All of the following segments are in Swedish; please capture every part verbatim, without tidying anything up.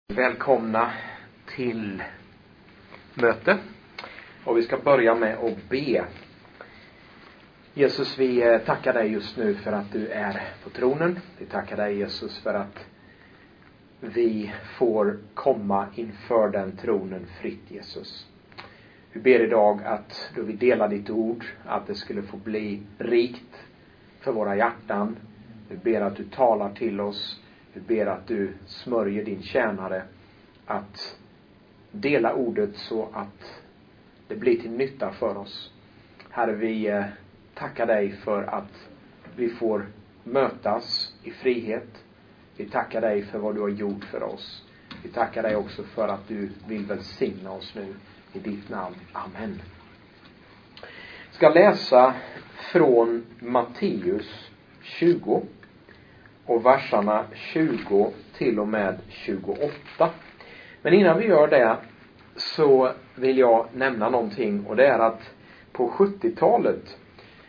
Välkomna till möte. Och vi ska börja med att be. Jesus, vi tackar dig just nu för att du är på tronen. Vi tackar dig, Jesus, för att vi får komma inför den tronen fritt, Jesus. Vi ber idag att då vi delar ditt ord, att det skulle få bli rikt för våra hjärtan. Vi ber att du talar till oss. Vi ber att du smörjer din tjänare att dela ordet så att det blir till nytta för oss. Herre, vi tackar dig för att vi får mötas i frihet. Vi tackar dig för vad du har gjort för oss. Vi tackar dig också för att du vill välsigna oss nu i ditt namn. Amen. Jag ska läsa från Matteus tjugo och verserna tjugo till och med tjugoåtta. Men innan vi gör det så vill jag nämna någonting, och det är att på sjuttiotalet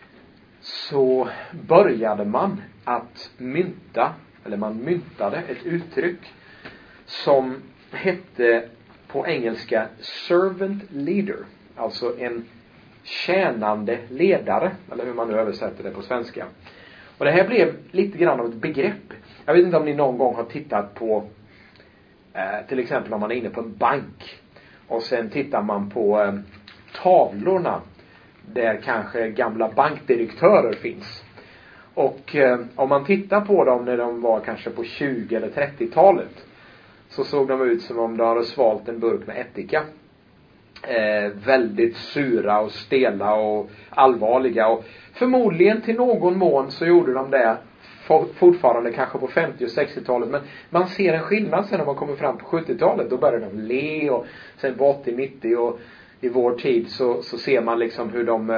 så började man att mynta, eller man myntade ett uttryck som hette på engelska servant leader, alltså en tjänande ledare, eller hur man nu översätter det på svenska. Och det här blev lite grann av ett begrepp. Jag vet inte om ni någon gång har tittat på eh, till exempel om man är inne på en bank och sen tittar man på eh, tavlorna där kanske gamla bankdirektörer finns. Och eh, om man tittar på dem när de var kanske på tjugo- eller trettiotalet så såg de ut som om de hade svalt en burk med ättika. Eh, väldigt sura och stela och allvarliga, och förmodligen till någon mån så gjorde de det fortfarande kanske på femtio- och sextiotalet, men man ser en skillnad sen när man kommer fram på sjuttiotalet. Då börjar de le, och sen på åttio nittio och i vår tid så, så ser man liksom hur de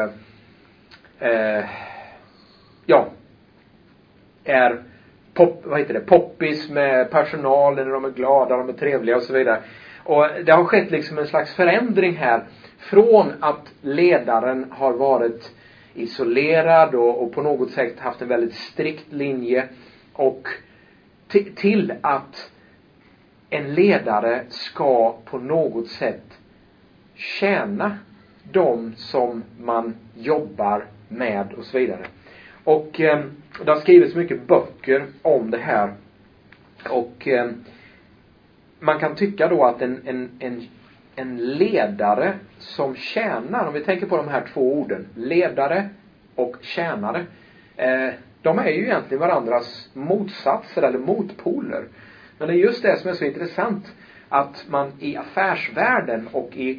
eh, ja är pop, vad heter det, poppis med personalen, när de är glada, de är trevliga och så vidare. Och det har skett liksom en slags förändring här från att ledaren har varit isolerad och, och på något sätt haft en väldigt strikt linje, och t- till att en ledare ska på något sätt tjäna de som man jobbar med och så vidare. Och eh, det har skrivits mycket böcker om det här, och eh, man kan tycka då att en, en, en, en ledare som tjänar, om vi tänker på de här två orden, ledare och tjänare, eh, de är ju egentligen varandras motsatser eller motpoler. Men det är just det som är så intressant, att man i affärsvärlden och i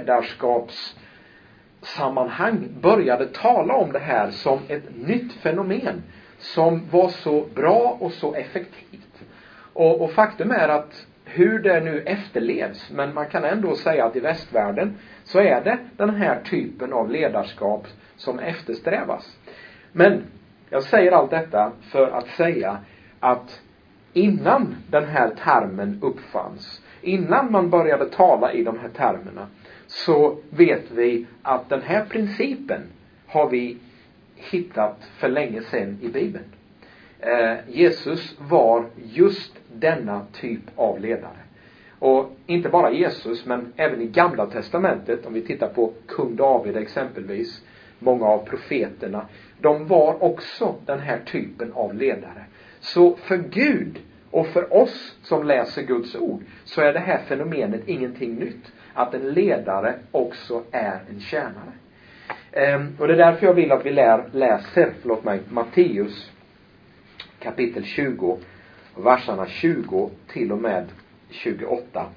ledarskapssammanhang började tala om det här som ett nytt fenomen som var så bra och så effektivt. Och, och faktum är att hur det nu efterlevs, men man kan ändå säga att i västvärlden så är det den här typen av ledarskap som eftersträvas. Men jag säger allt detta för att säga att innan den här termen uppfanns, innan man började tala i de här termerna, så vet vi att den här principen har vi hittat för länge sedan i Bibeln. Eh, Jesus var just denna typ av ledare. Och inte bara Jesus, men även i Gamla testamentet, om vi tittar på kung David exempelvis, många av profeterna, de var också den här typen av ledare. Så för Gud och för oss som läser Guds ord så är det här fenomenet ingenting nytt, att en ledare också är en tjänare. Ehm, och det är därför jag vill att vi lär, läser förlåt mig, Matteus kapitel tjugo, verserna tjugo till och med tjugoåtta.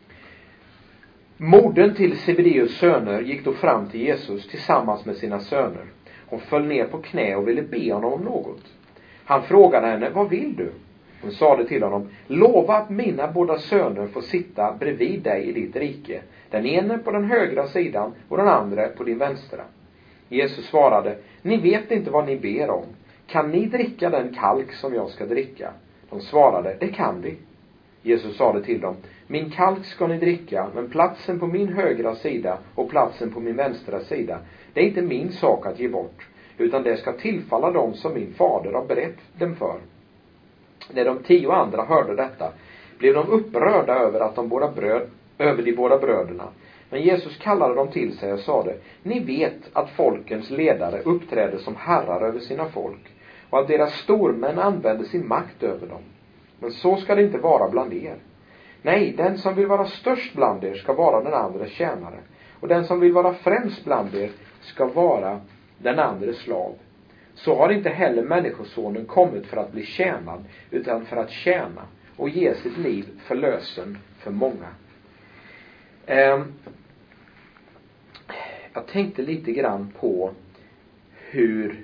Modern till Zebedeus söner gick då fram till Jesus tillsammans med sina söner. Hon föll ner på knä och ville be honom om något. Han frågade henne, vad vill du? Hon sade till honom, lova att mina båda söner får sitta bredvid dig i ditt rike. Den ene på den högra sidan och den andra på din vänstra. Jesus svarade, ni vet inte vad ni ber om. Kan ni dricka den kalk som jag ska dricka? De svarade, det kan vi. Jesus sade till dem, min kalk ska ni dricka, men platsen på min högra sida och platsen på min vänstra sida, det är inte min sak att ge bort, utan det ska tillfalla dem som min fader har berett dem för. När de tio andra hörde detta blev de upprörda över att de båda bröd, över de båda bröderna. Men Jesus kallade dem till sig och sade: ni vet att folkens ledare uppträder som herrar över sina folk, och att deras stormän använder sin makt över dem. Men så ska det inte vara bland er. Nej, den som vill vara störst bland er ska vara den andres tjänare, och den som vill vara främst bland er ska vara den andres slav. Så har inte heller människosonen kommit för att bli tjänad, utan för att tjäna och ge sitt liv för lösen för många. Eh, jag tänkte lite grann på hur,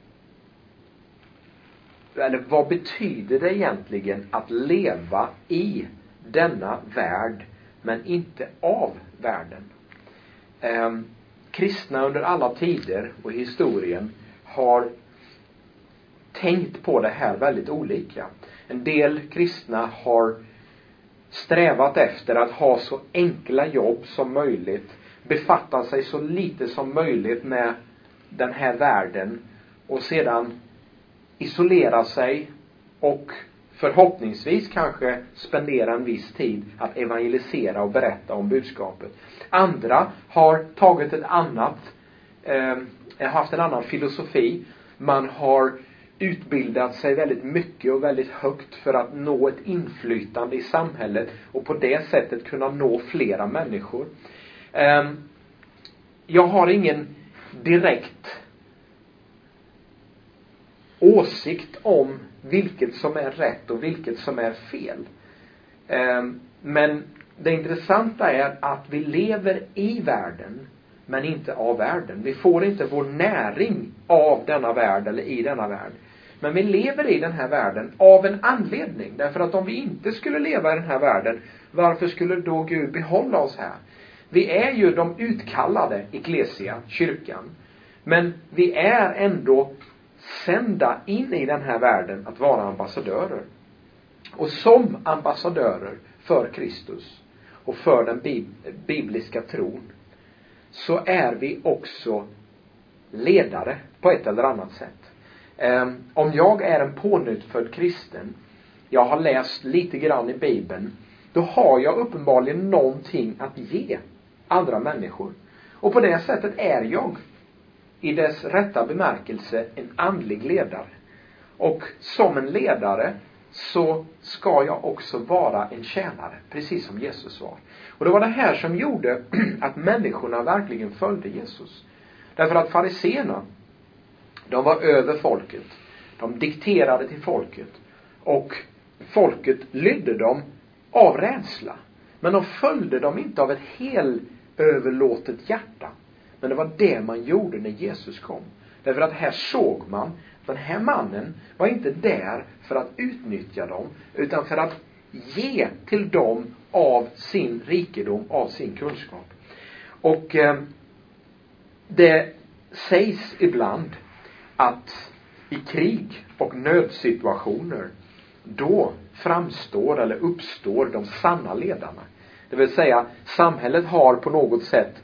eller vad betyder det egentligen att leva i denna värld men inte av världen. Eh, kristna under alla tider och historien har tänkt på det här väldigt olika. En del kristna har strävat efter att ha så enkla jobb som möjligt, befatta sig så lite som möjligt med den här världen och sedan isolera sig och förhoppningsvis kanske spendera en viss tid att evangelisera och berätta om budskapet. Andra har tagit ett annat, eh, haft en annan filosofi. Man har utbildat sig väldigt mycket och väldigt högt för att nå ett inflytande i samhället och på det sättet kunna nå flera människor. Eh, jag har ingen direkt åsikt om vilket som är rätt och vilket som är fel. Eh, men det intressanta är att vi lever i världen men inte av världen. Vi får inte vår näring av denna värld eller i denna värld. Men vi lever i den här världen av en anledning. Därför att om vi inte skulle leva i den här världen, varför skulle då Gud behålla oss här? Vi är ju de utkallade, ecclesia, kyrkan. Men vi är ändå sända in i den här världen att vara ambassadörer. Och som ambassadörer för Kristus och för den bib- bibliska tron, så är vi också ledare på ett eller annat sätt. Um, om jag är en pånyttfödd kristen, jag har läst lite grann i Bibeln, då har jag uppenbarligen någonting att ge andra människor. Och på det sättet är jag i dess rätta bemärkelse en andlig ledare. Och som en ledare så ska jag också vara en tjänare, precis som Jesus var. Och det var det här som gjorde att människorna verkligen följde Jesus. Därför att fariséerna, de var över folket. De dikterade till folket. Och folket lydde dem av rädsla. Men de följde dem inte av ett helt överlåtet hjärta. Men det var det man gjorde när Jesus kom. Därför att här såg man att den här mannen var inte där för att utnyttja dem, utan för att ge till dem av sin rikedom, av sin kunskap. Och eh, det sägs ibland att i krig och nödsituationer då framstår eller uppstår de sanna ledarna. Det vill säga, samhället har på något sätt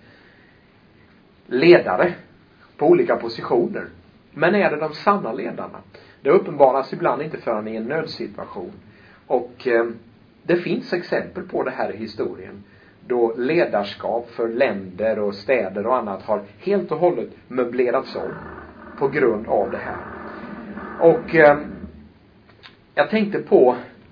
ledare på olika positioner. Men är det de sanna ledarna? Det uppenbaras ibland inte förrän i en nödsituation. Och eh, det finns exempel på det här i historien, då ledarskap för länder och städer och annat har helt och hållet möblerats om på grund av det här. Och eh, jag tänkte på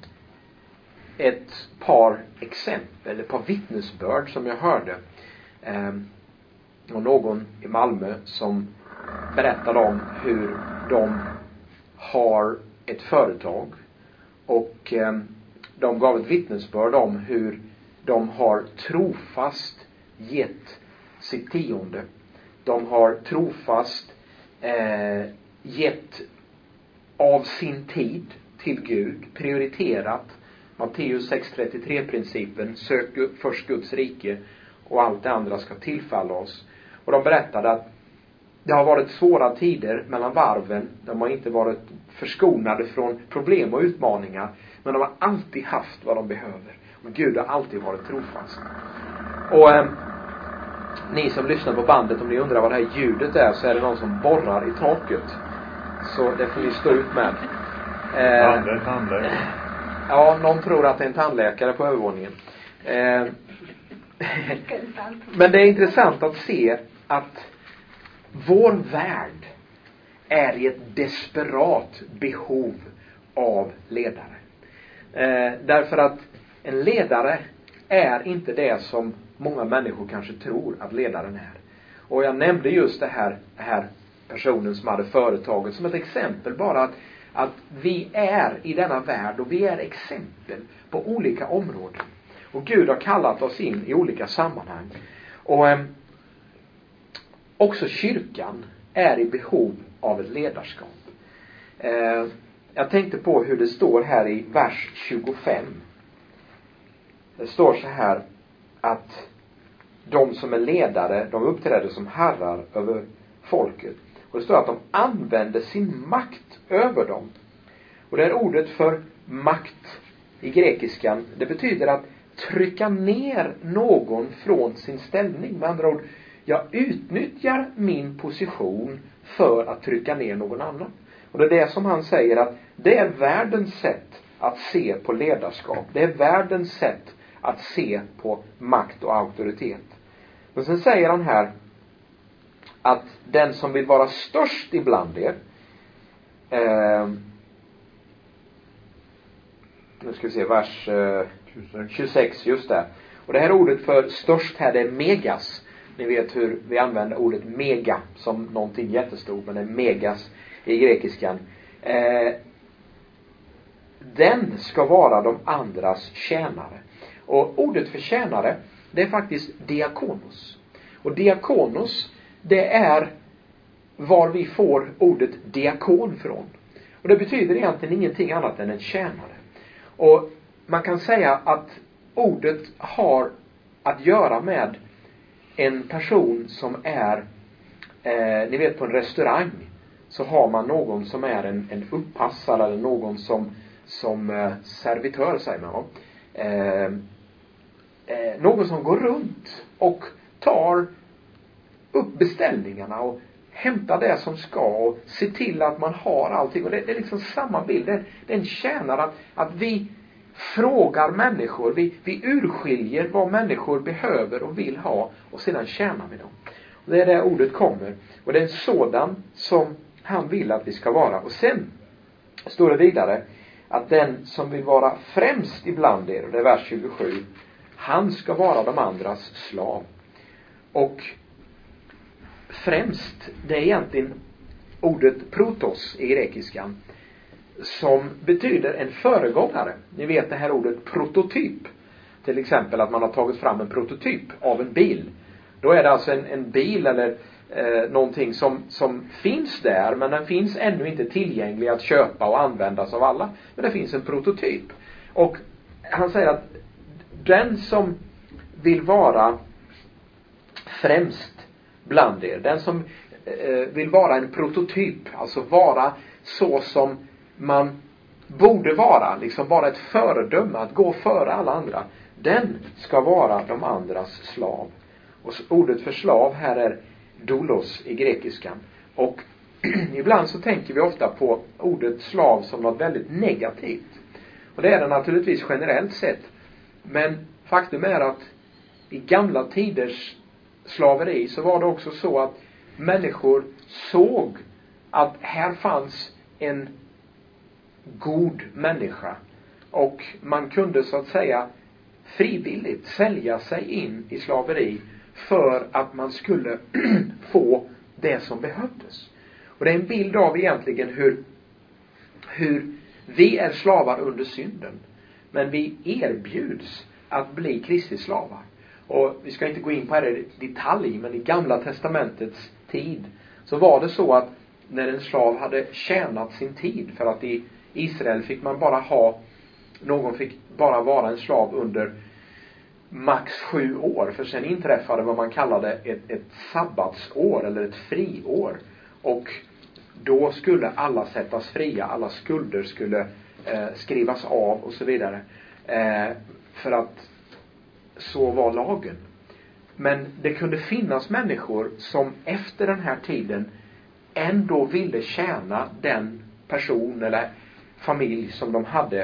ett par exempel, ett par vittnesbörd som jag hörde. Eh, och någon i Malmö som berättade om hur de har ett företag. Och eh, de gav ett vittnesbörd om hur de har trofast gett sitt tionde. De har trofast eh, gett av sin tid till Gud, prioriterat Matteus sex trettiotre-principen, sök först Guds rike och allt det andra ska tillfalla oss. Och de berättade att det har varit svåra tider mellan varven. De har inte varit förskonade från problem och utmaningar, men de har alltid haft vad de behöver. Och Gud har alltid varit trofast. Och eh, ni som lyssnar på bandet, om ni undrar vad det här ljudet är, så är det någon som borrar i taket. Så det får ni stå ut med. Eh, Anders, Anders. Ja, någon tror att det är en tandläkare på övervåningen. Eh, men det är intressant att se att vår värld är i ett desperat behov av ledare. Eh, därför att en ledare är inte det som många människor kanske tror att ledaren är. Och jag nämnde just det här, det här personen som hade företaget som ett exempel bara att, att vi är i denna värld och vi är exempel på olika områden. Och Gud har kallat oss in i olika sammanhang. Och eh, också kyrkan är i behov av ett ledarskap. Eh, jag tänkte på hur det står här i vers tjugofem. Det står så här att de som är ledare, de uppträder som herrar över folket. Och det står att de använder sin makt över dem. Och det här ordet för makt i grekiskan, det betyder att trycka ner någon från sin ställning. Med andra ord, jag utnyttjar min position för att trycka ner någon annan. Och det är det som han säger att det är världens sätt att se på ledarskap. Det är världens sätt att se på makt och auktoritet. Men sen säger han här att den som vill vara störst ibland er, eh, nu ska vi se vers eh, tjugosex, just där. Och det här ordet för störst här, det är megas. Ni vet hur vi använder ordet mega som någonting jättestort, men det är megas i grekiskan. Eh, den ska vara de andras tjänare. Och ordet för tjänare, det är faktiskt diakonos. Och diakonos, det är var vi får ordet diakon från. Och det betyder egentligen ingenting annat än en tjänare. Och man kan säga att ordet har att göra med en person som är, eh, ni vet på en restaurang så har man någon som är en, en uppassare eller någon som, som eh, servitör, säger man. Eh, eh, någon som går runt och tar upp beställningarna och hämtar det som ska och se till att man har allting. Och det, det är liksom samma bild. Det, den tjänar att, att vi frågar människor, vi, vi urskiljer vad människor behöver och vill ha och sedan tjänar vi dem. Och det är där ordet kommer. Och det är en sådan som han vill att vi ska vara. Och sen står det vidare att den som vill vara främst ibland er, och det är vers tjugosju, han ska vara de andras slav. Och främst, det är egentligen ordet protos i grekiskan, som betyder en föregångare. Ni vet det här ordet prototyp. Till exempel att man har tagit fram en prototyp av en bil. Då är det alltså en, en bil eller eh, någonting som, som finns där, men den finns ännu inte tillgänglig att köpa och användas av alla. Men det finns en prototyp. Och han säger att den som vill vara främst bland er, den som eh, vill vara en prototyp, alltså vara så som man borde vara, liksom vara ett föredöme, att gå före alla andra, den ska vara de andras slav. Och ordet för slav här är doulos i grekiskan. Och ibland så tänker vi ofta på ordet slav som något väldigt negativt. Och det är det naturligtvis generellt sett. Men faktum är att i gamla tiders slaveri så var det också så att människor såg att här fanns en god människa. Och man kunde så att säga frivilligt sälja sig in i slaveri för att man skulle få det som behövdes. Och det är en bild av egentligen hur, hur vi är slavar under synden. Men vi erbjuds att bli Kristi slavar. Och vi ska inte gå in på det i detalj, men i Gamla testamentets tid så var det så att när en slav hade tjänat sin tid, för att i Israel fick man bara ha, någon fick bara vara en slav under max sju år, för sen inträffade vad man kallade ett, ett sabbatsår eller ett friår, och då skulle alla sättas fria, alla skulder skulle eh, skrivas av och så vidare, eh, för att så var lagen. Men det kunde finnas människor som efter den här tiden ändå ville tjäna den person eller familj som de hade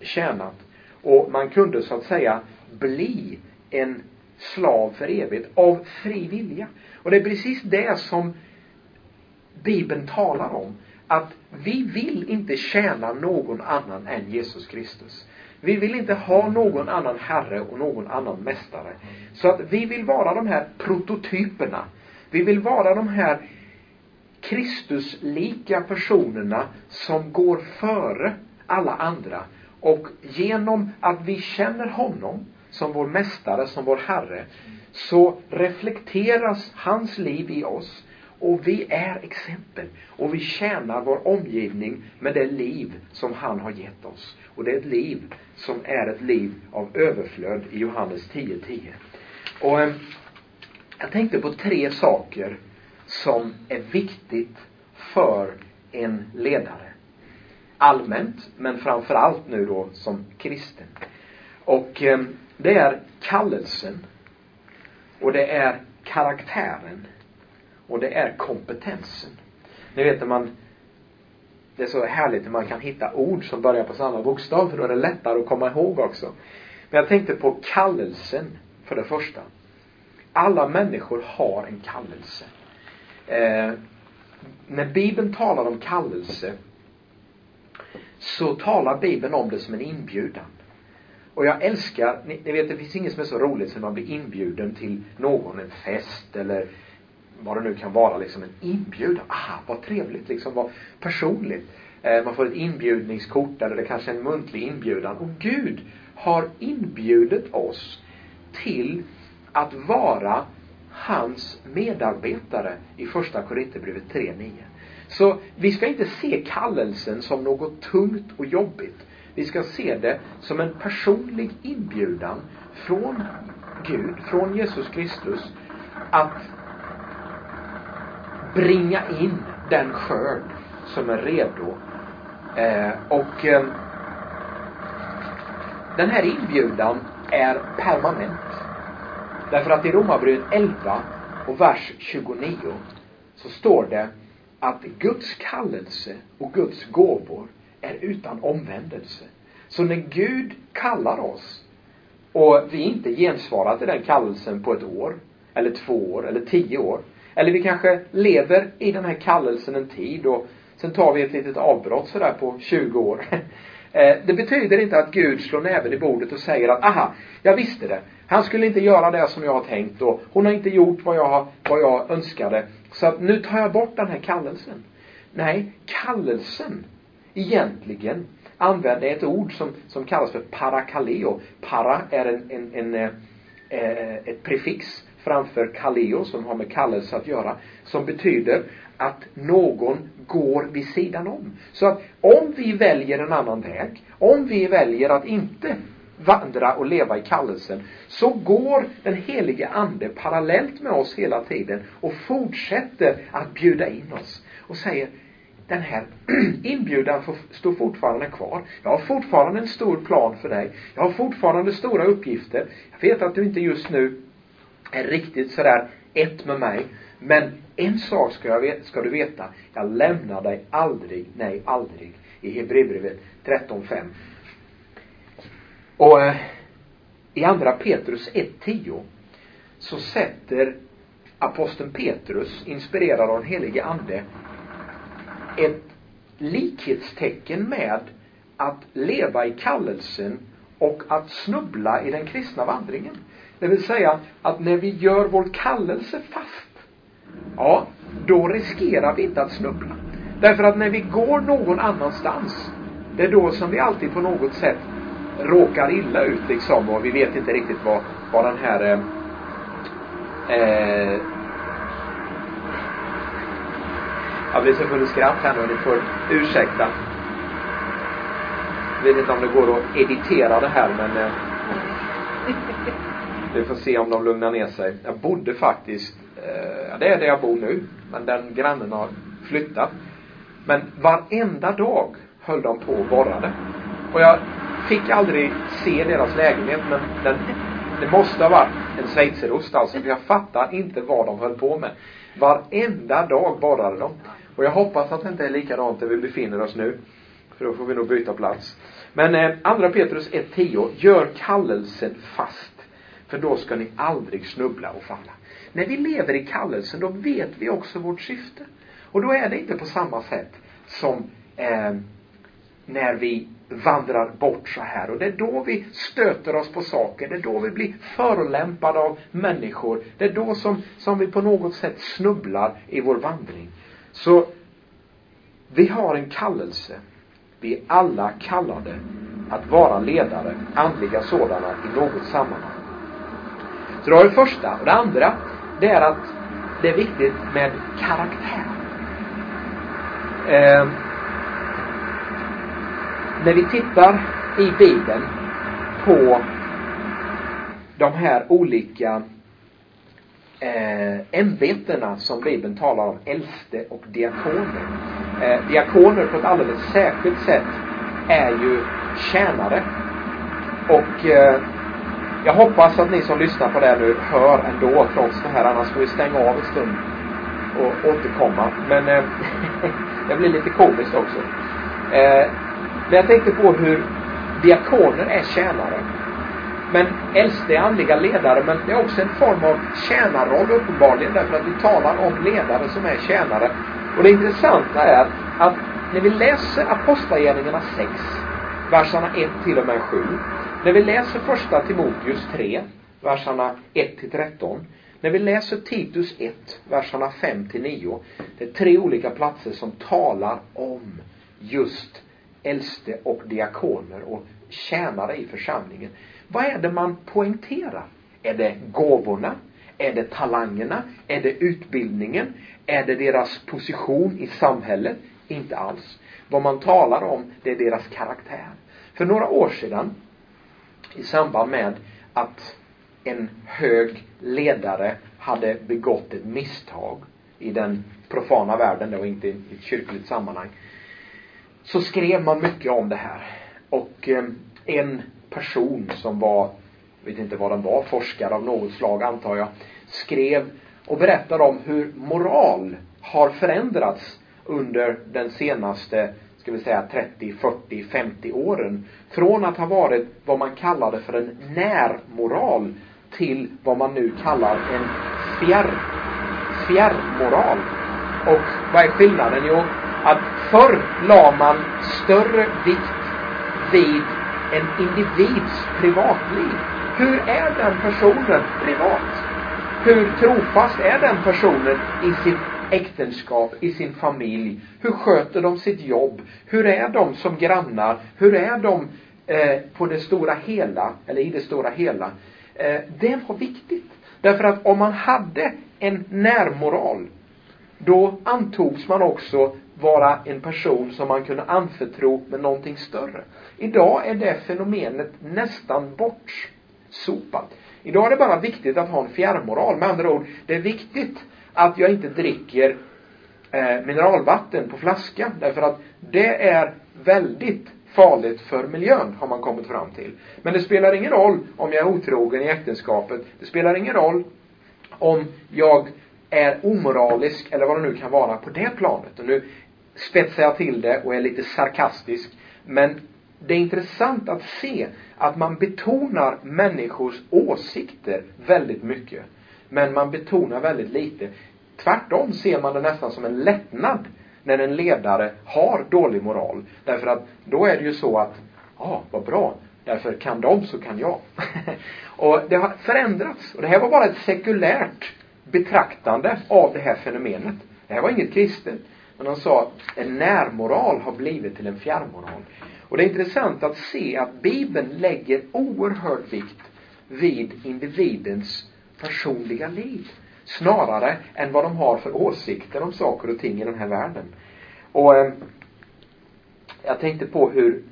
tjänat. Och man kunde så att säga bli en slav för evigt av fri vilja. Och det är precis det som Bibeln talar om. Att vi vill inte tjäna någon annan än Jesus Kristus. Vi vill inte ha någon annan herre och någon annan mästare. Så att vi vill vara de här prototyperna. Vi vill vara de här Kristuslika personerna som går före alla andra. Och genom att vi känner honom som vår mästare, som vår herre, så reflekteras hans liv i oss. Och vi är exempel. Och vi tjänar vår omgivning med det liv som han har gett oss. Och det är ett liv som är ett liv av överflöd i Johannes tio tio. Och eh, jag tänkte på tre saker som är viktigt för en ledare. Allmänt, men framförallt nu då som kristen. Och eh, det är kallelsen. Och det är karaktären. Och det är kompetensen. Ni vet att man, det är så härligt att man kan hitta ord som börjar på samma bokstav. För då är det lättare att komma ihåg också. Men jag tänkte på kallelsen för det första. Alla människor har en kallelse. Eh, när Bibeln talar om kallelse, så talar Bibeln om det som en inbjudan. Och jag älskar, ni, ni vet, det finns inget som är så roligt som man blir inbjuden till någon, en fest eller vad det nu kan vara, liksom en inbjudan. Ah, vad trevligt, liksom, vad personligt. Eh, man får ett inbjudningskort eller det kanske är en muntlig inbjudan. Och Gud har inbjudit oss till att vara hans medarbetare i första Korinthierbrevet tre nio. Så vi ska inte se kallelsen som något tungt och jobbigt. Vi ska se det som en personlig inbjudan från Gud, från Jesus Kristus, att bringa in den skörd som är redo. Eh, och eh, den här inbjudan är permanent. Därför att i Romarbrevet elva och vers tjugonio så står det att Guds kallelse och Guds gåvor är utan omvändelse. Så när Gud kallar oss och vi inte gensvarar till den kallelsen på ett år eller två år eller tio år, eller vi kanske lever i den här kallelsen en tid och sen tar vi ett litet avbrott sådär på tjugo år. Det betyder inte att Gud slår näven i bordet och säger att aha, jag visste det. Han skulle inte göra det som jag har tänkt och hon har inte gjort vad jag, vad jag önskade. Så att nu tar jag bort den här kallelsen. Nej, kallelsen egentligen använder ett ord som, som kallas för parakaleo. Para är en, en, en, eh, ett prefix framför kaleo som har med kallelse att göra. Som betyder att någon går vid sidan om. Så att om vi väljer en annan väg, om vi väljer att inte vandra och leva i kallelsen, så går den helige ande parallellt med oss hela tiden och fortsätter att bjuda in oss och säger, den här inbjudan står fortfarande kvar. Jag har fortfarande en stor plan för dig. Jag har fortfarande stora uppgifter. Jag vet att du inte just nu är riktigt sådär ett med mig. Men en sak ska, jag vet, ska du veta. Jag lämnar dig aldrig, nej aldrig. I Hebreerbrevet tretton fem. Och eh, i andra Petrus ett tio så sätter aposteln Petrus, inspirerad av den helige ande, ett likhetstecken med att leva i kallelsen och att snubbla i den kristna vandringen. Det vill säga att när vi gör vår kallelse fast, ja, då riskerar vi inte att snubbla. Därför att när vi går någon annanstans, det är då som vi alltid på något sätt råkar illa ut liksom, och vi vet inte riktigt vad, vad den här eh, eh, jag blir så full skratt här nu, ni får ursäkta. Jag vet inte om det går att editera det här, men eh, vi får se om de lugnar ner sig. Jag bodde faktiskt eh, det är där jag bor nu, men den grannen har flyttat. Men varenda dag höll de på och borrade. Och jag fick aldrig se deras lägenhet, men den, det måste ha varit en schweizerost alltså, för jag fattar inte vad de höll på med. Varenda dag borrade de. Och jag hoppas att det inte är likadant där vi befinner oss nu, för då får vi nog byta plats. Men eh, andra Petrus ett tio, gör kallelsen fast, för då ska ni aldrig snubbla och falla. När vi lever i kallelsen, då vet vi också vårt syfte. Och då är det inte på samma sätt som eh, när vi vandrar bort så här. Och det är då vi stöter oss på saker. Det är då vi blir förolämpade av människor. Det är då som, som vi på något sätt snubblar i vår vandring. Så vi har en kallelse. Vi är alla kallade att vara ledare, andliga sådana, i något sammanhang. Så det var det första. Och det andra, det är att det är viktigt med karaktär. Eh, när vi tittar i Bibeln på de här olika eh, ämbetena som Bibeln talar om, äldste och diakoner. Eh, diakoner på ett alldeles särskilt sätt är ju tjänare. Och eh, jag hoppas att ni som lyssnar på det nu hör ändå trots det här, annars får vi stänga av en stund och återkomma. Men eh, det blir lite komiskt också. Eh, men jag tänkte på hur diakoner är tjänare. Men äldste är andliga ledare, men det är också en form av tjänarroll uppenbarligen, därför att vi talar om ledare som är tjänare. Och det intressanta är att när vi läser Apostlagärningarna sex, verserna ett till och med sju, när vi läser första Timoteus tre, verserna ett till tretton, när vi läser Titus ett, verserna fem till nio, det är tre olika platser som talar om just äldste och diakoner och tjänare i församlingen. Vad är det man poängterar? Är det gåvorna? Är det talangerna? Är det utbildningen? Är det deras position i samhället? Inte alls. Vad man talar om, det är deras karaktär. För några år sedan, i samband med att en hög ledare hade begått ett misstag i den profana världen och inte i ett kyrkligt sammanhang, så skrev man mycket om det här. Och eh, en person som var, jag vet inte vad den var, forskare av något slag antar jag, skrev och berättade om hur moral har förändrats under den senaste, ska vi säga, trettio, fyrtio, femtio åren. Från att ha varit vad man kallade för en närmoral till vad man nu kallar en fjärr, fjärrmoral. Och vad är skillnaden? Jo, att förr la man större vikt vid en individs privatliv. Hur är den personen privat? Hur trofast är den personen i sitt äktenskap, i sin familj? Hur sköter de sitt jobb? Hur är de som grannar? Hur är de eh, på det stora hela, eller i det stora hela? Eh, det var viktigt. Därför att om man hade en närmoral, då antogs man också vara en person som man kunde anförtro med någonting större. Idag är det fenomenet nästan bortsopat. Idag är det bara viktigt att ha en fjärrmoral. Med andra ord, det är viktigt att jag inte dricker eh, mineralvatten på flaska. Därför att det är väldigt farligt för miljön, har man kommit fram till. Men det spelar ingen roll om jag är otrogen i äktenskapet. Det spelar ingen roll om jag är omoralisk eller vad det nu kan vara på det planet. Och nu spetsar jag till det och är lite sarkastisk. Men det är intressant att se att man betonar människors åsikter väldigt mycket. Men man betonar väldigt lite. Tvärtom ser man det nästan som en lättnad när en ledare har dålig moral. Därför att då är det ju så att, ja, ah, vad bra. Därför kan de så kan jag. Och det har förändrats. Och det här var bara ett sekulärt betraktande av det här fenomenet. Det här var inget kristet. Men han sa att en närmoral har blivit till en fjärrmoral. Och det är intressant att se att Bibeln lägger oerhörd vikt vid individens personliga liv. Snarare än vad de har för åsikter om saker och ting i den här världen. Och eh, jag tänkte på hur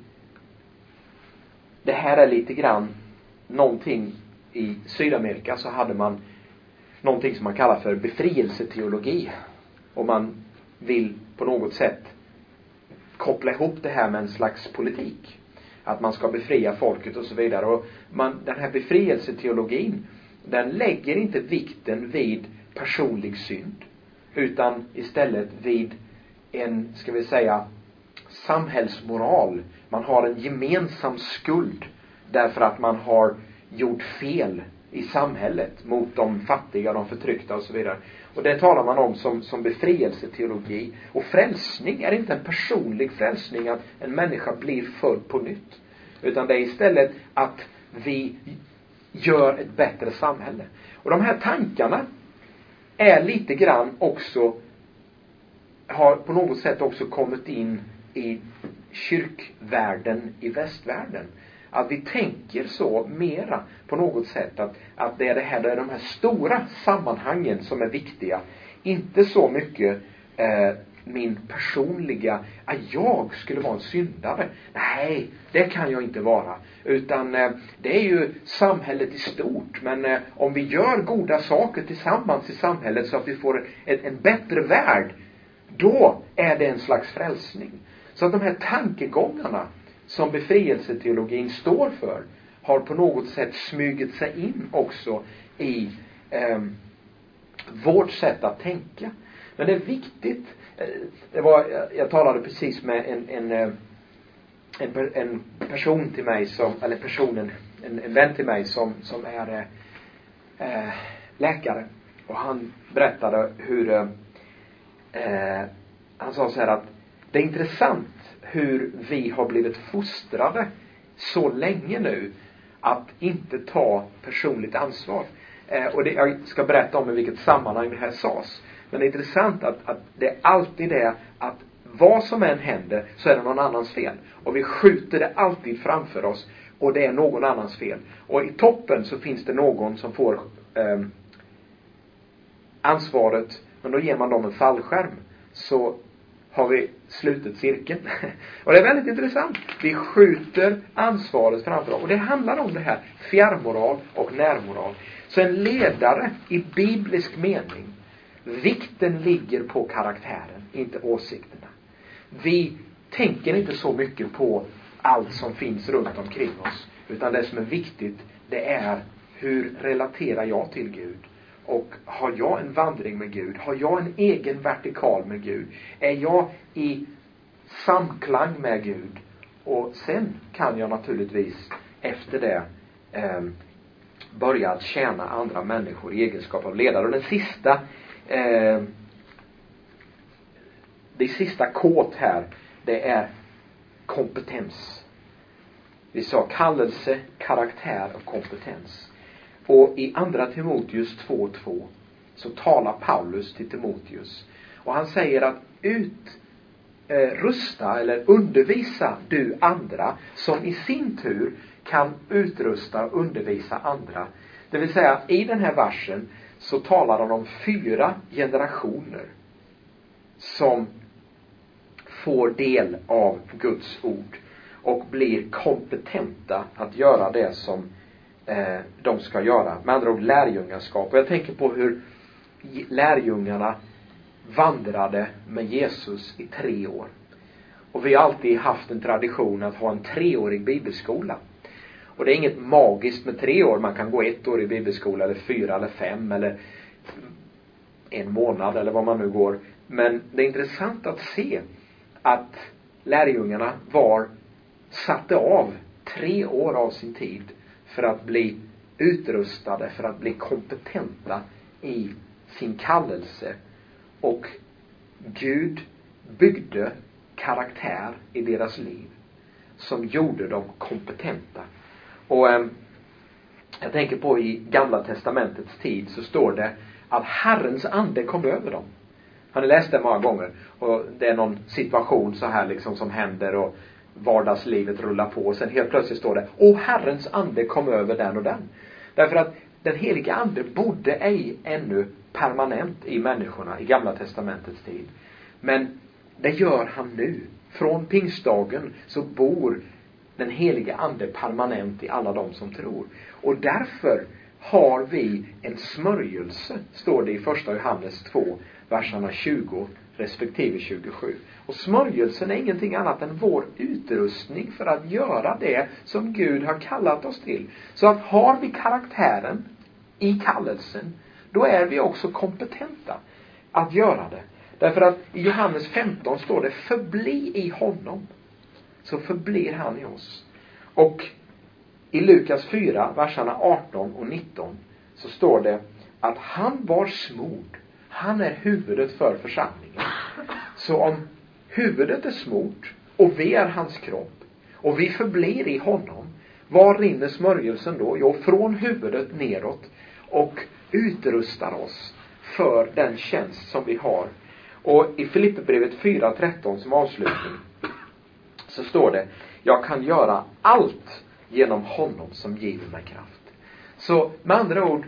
det här är lite grann någonting i Sydamerika, så hade man någonting som man kallar för befrielseteologi. Och man vill på något sätt koppla ihop det här med en slags politik. Att man ska befria folket och så vidare. Och man, den här befrielseteologin, den lägger inte vikten vid personlig synd. Utan istället vid en, ska vi säga, samhällsmoral. Man har en gemensam skuld därför att man har gjort fel i samhället mot de fattiga, de förtryckta och så vidare. Och det talar man om som, som befrielseteologi. Och frälsning är inte en personlig frälsning, att en människa blir född på nytt. Utan det är istället att vi gör ett bättre samhälle. Och de här tankarna är lite grann också, har på något sätt också kommit in i kyrkvärlden i västvärlden. Att vi tänker så mera på något sätt att, att det är det här, det är de här stora sammanhangen som är viktiga. Inte så mycket eh, min personliga, att jag skulle vara en syndare. Nej, det kan jag inte vara. Utan eh, det är ju samhället i stort. Men eh, om vi gör goda saker tillsammans i samhället så att vi får en, en bättre värld, då är det en slags frälsning. Så att de här tankegångarna som befrielseteologin står för har på något sätt smugit sig in också i eh, vårt sätt att tänka. Men det är viktigt. Eh, det var, jag talade precis med en, en, en, en person till mig som, eller personen, en, en vän till mig som, som är eh, läkare. Och han berättade hur eh, han sa så här att det är intressant hur vi har blivit fostrade så länge nu att inte ta personligt ansvar. Eh, och det, jag ska berätta om i vilket sammanhang det här sades. Men det är intressant att, att det är alltid det att vad som än händer så är det någon annans fel. Och vi skjuter det alltid framför oss och det är någon annans fel. Och i toppen så finns det någon som får eh, ansvaret, men då ger man dem en fallskärm. Så har vi slutet cirkeln. Och det är väldigt intressant. Vi skjuter ansvaret framför oss. Och det handlar om det här fjärrmoral och närmoral. Så en ledare i biblisk mening, vikten ligger på karaktären, inte åsikterna. Vi tänker inte så mycket på allt som finns runt omkring oss. Utan det som är viktigt, det är hur relaterar jag till Gud? Och har jag en vandring med Gud? Har jag en egen vertikal med Gud? Är jag i samklang med Gud? Och sen kan jag naturligtvis efter det eh, börja att tjäna andra människor i egenskap av ledare. Och den sista eh, det sista kåt här, det är kompetens. Vi sa kallelse, karaktär och kompetens. Och i andra Timoteus två två så talar Paulus till Timoteus. Och han säger att ut, eh, rusta eller undervisa du andra som i sin tur kan utrusta och undervisa andra. Det vill säga i den här versen så talar han om fyra generationer som får del av Guds ord och blir kompetenta att göra det som eh, de ska göra. Med andra ord lärjungaskap. Och jag tänker på hur lärjungarna vandrade med Jesus i tre år. Och vi har alltid haft en tradition att ha en treårig bibelskola. Och det är inget magiskt med tre år. Man kan gå ett år i bibelskola eller fyra eller fem eller en månad eller vad man nu går. Men det är intressant att se att lärjungarna var satte av tre år av sin tid för att bli utrustade, för att bli kompetenta i sin kallelse. Och Gud byggde karaktär i deras liv som gjorde dem kompetenta. Och eh, jag tänker på i Gamla testamentets tid så står det att Herrens ande kom över dem. Har ni läst det många gånger? Och det är någon situation så här liksom som händer och vardagslivet rullar på. Och sen helt plötsligt står det: och Herrens ande kom över den och den. Därför att den heliga ande bodde ej ännu permanent i människorna i Gamla testamentets tid. Men det gör han nu. Från pingstdagen så bor den heliga ande permanent i alla de som tror. Och därför har vi en smörjelse, står det i första Johannes två, verserna tjugo respektive tjugosju. Och smörjelsen är ingenting annat än vår utrustning för att göra det som Gud har kallat oss till. Så att har vi karaktären i kallelsen, då är vi också kompetenta att göra det. Därför att i Johannes femton står det: förbli i honom, så förblir han i oss. Och i Lukas fyra, verserna arton och nitton, så står det att han var smord. Han är huvudet för församlingen. Så om huvudet är smort och vi är hans kropp och vi förblir i honom, var rinner smörjelsen då? Jo, från huvudet neråt och utrustar oss för den tjänst som vi har. Och i Filipperbrevet fyra tretton som avslutning så står det: jag kan göra allt genom honom som giver mig kraft. Så med andra ord,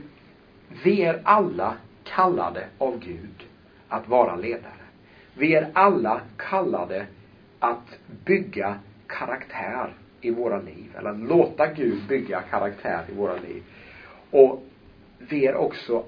vi är alla kallade av Gud att vara ledare. Vi är alla kallade att bygga karaktär i våra liv. Eller låta Gud bygga karaktär i våra liv. Och vi är också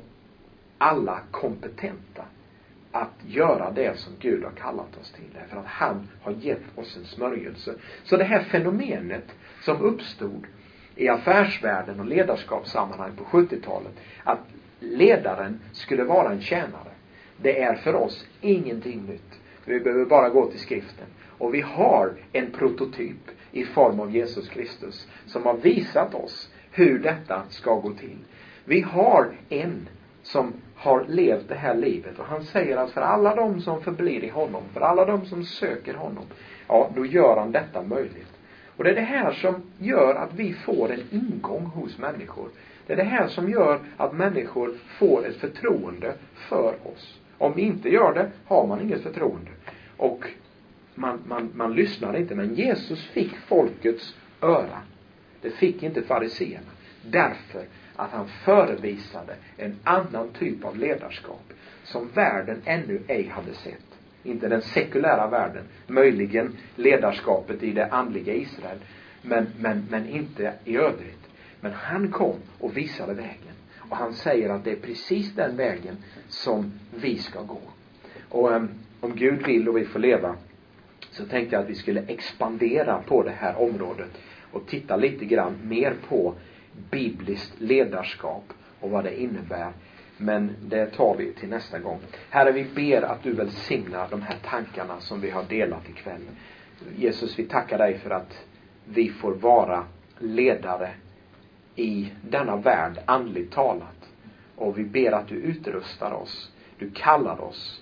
alla kompetenta att göra det som Gud har kallat oss till. För att han har gett oss en smörjelse. Så det här fenomenet som uppstod i affärsvärlden och ledarskapssammanhang på sjuttiotalet, att ledaren skulle vara en tjänare, det är för oss ingenting nytt. Vi behöver bara gå till skriften. Och vi har en prototyp i form av Jesus Kristus som har visat oss hur detta ska gå till. Vi har en som har levt det här livet, och han säger att för alla de som förblir i honom, för alla de som söker honom, ja, då gör han detta möjligt. Och det är det här som gör att vi får en ingång hos människor. Det är det här som gör att människor får ett förtroende för oss. Om vi inte gör det, har man inget förtroende. Och man, man, man lyssnar inte. Men Jesus fick folkets öra. Det fick inte fariseerna. Därför att han förevisade en annan typ av ledarskap som världen ännu ej hade sett. Inte den sekulära världen. Möjligen ledarskapet i det andliga Israel. Men, men, men inte i övrigt. Men han kom och visade vägen. Och han säger att det är precis den vägen som vi ska gå. Och um, om Gud vill och vi får leva, så tänkte jag att vi skulle expandera på det här området. Och titta lite grann mer på bibliskt ledarskap och vad det innebär. Men det tar vi till nästa gång. Herre, vi ber att du välsignar de här tankarna som vi har delat ikväll. Jesus, vi tackar dig för att vi får vara ledare i denna värld, andligt talat. Och vi ber att du utrustar oss. Du kallar oss.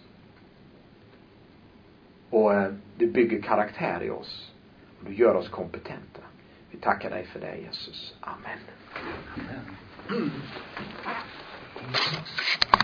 Och eh, du bygger karaktär i oss. Och du gör oss kompetenta. Vi tackar dig för det, Jesus. Amen. Amen.